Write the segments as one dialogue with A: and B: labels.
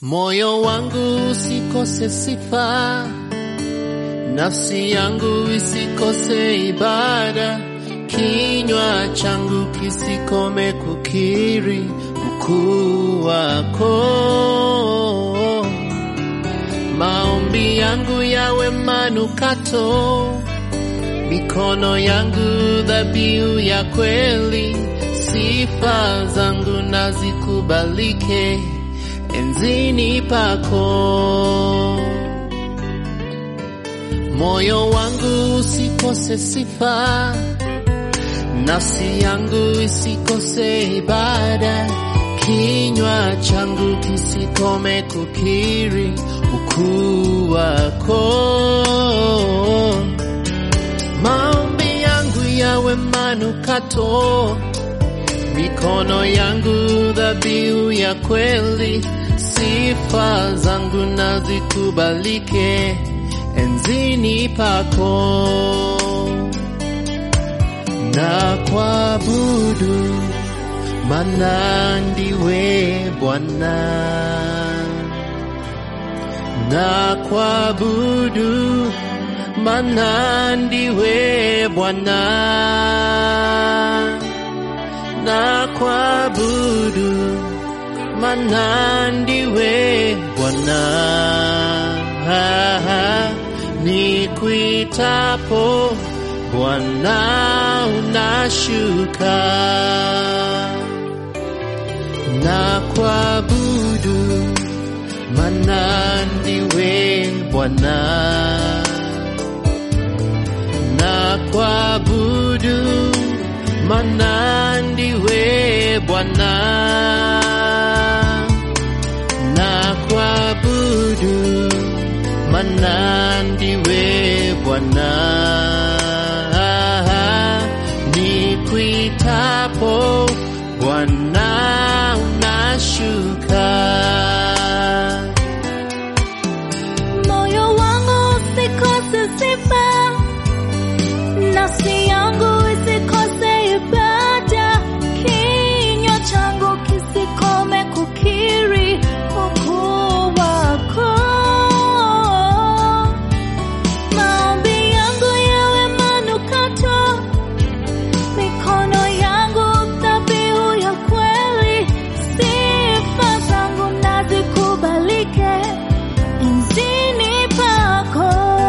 A: Moyo wangu usikose sifa, nafsi yangu isikose ibada, kinywa changu kisikome kukiri ukuu wako. Maombi yangu yawe manukato, mikono yangu dhabihu ya kweli, sifa zangu nazikubalike enzini pako. Moyo wangu usikose sifa, nafsi yangu isikose ibada, kinywa changu kisikome kukiri ukuu wako. Maombi yangu yawe manukato, mikono yangu dhabihu ya kweli, sifa zangu nazikubalike enzini pako. Na kuabudu maana ndiwe Bwana, na kuabudu maana ndiwe Bwana, na kuabudu maana ndiwe Bwana. Nikuitapo Bwana unashuka, na kuabudu maana ndiwe Bwana, na kuabudu maana ndiwe Bwana, na kuabudu maana ndiwe Bwana. Nikuitapo Bwana unashuka.
B: Moyo wangu usikose sifa, nafsi yangu isikose ibada, kinywa changu kisikome kukiri ukuu wako. Maombi yangu yawe manukato, mikono yangu dhabihu ya kweli, sifa zangu nazikubalike enzini pako.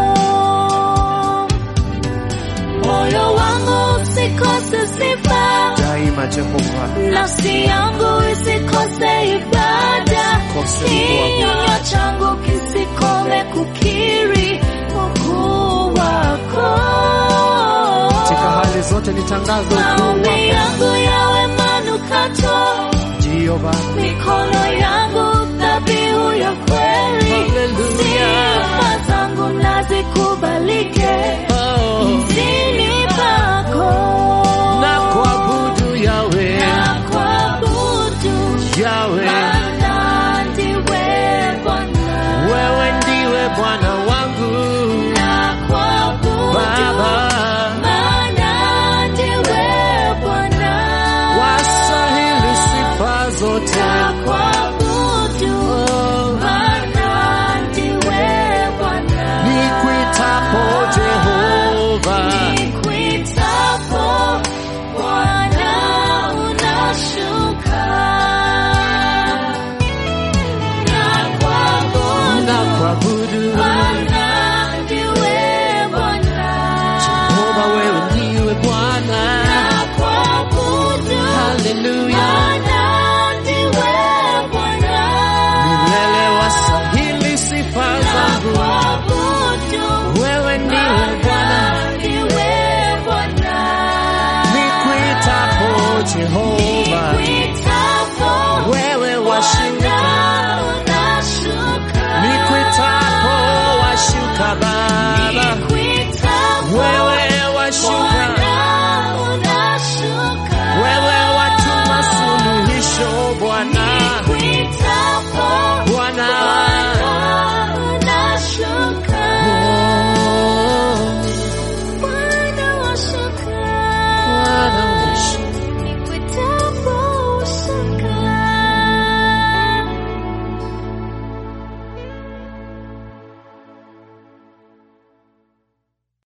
B: Moyo wangu usikose sifa,
A: Daima Jehova,
B: nafsi yangu isikose ibada, kinywa changu kisikome kukiri ukuu wako.
A: katika hali zote nitangaze ukuu
B: Maombi
A: wako
B: yangu yawe manukato,
A: Jehova.
B: mikono yangu dhabihu ya kweli,
A: Hallelujah.
B: sifa zangu nazikubalike enzini pako.
A: Na kuabudu Yawe,
B: Na kuabudu
A: Yawe,
B: maana ndiwe Bwana.
A: wewe ndiwe Bwana wangu
B: Na kuabudu
A: Baba,
B: maana ndiwe Bwana.
A: wastahili sifa zote.
B: Na kuabudu maana ndiwe Bwana.
A: Nikuitapo Jehova,
B: Nikuitapo Bwana unashuka. Na kuabudu
A: na kuabudu
B: maana ndiwe Bwana.
A: Jehova, wewe ndiwe Bwana.
B: Na kuabudu
A: Hallelujah.
B: maana ndiwe Bwana.
A: Milele wastahili sifa
B: Na
A: zangu,
B: kuabudu
A: wewe ndiwe Bwana.
B: maana ndiwe Bwana.
A: Nikuitapo Jehova,
B: Nikuitapo
A: wewe washuka.
B: Bwana unashuka.
A: Nikuitapo washuka Baba,
B: Nikuitapo
A: wewe washuka.
B: Bwana unashuka.
A: Wewe watuma suluhisho Bwana.